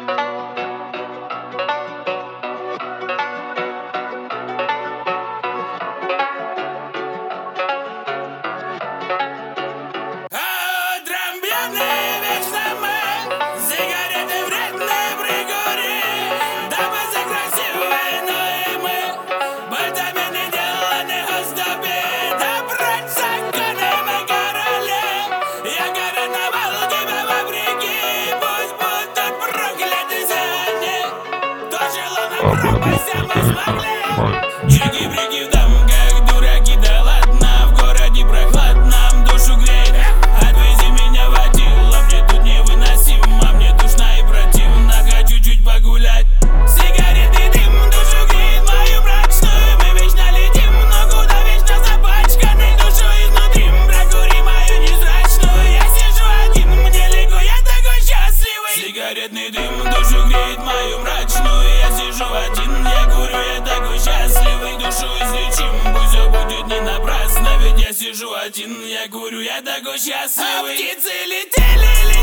Чики-брики в дом, как дураки, да ладно. В городе прохладно, душу греет. Отвези меня в Атилла, мне тут невыносимо. Мне душно и противно, хочу чуть погулять. Сигареты, дым, душу греет мою мрачную. Мы вечно летим, но куда вечно запачканы. Душу изнутри, прокури мою незрачную. Я сижу один, мне легко, я такой счастливый. Сигаретный дым, душу греет мою мрачную. Я сижу один, я курю, я такой счастливый. Душу излечим, пусть все будет не напрасно. Ведь я сижу один, я курю, я такой счастливый. А птицы летели,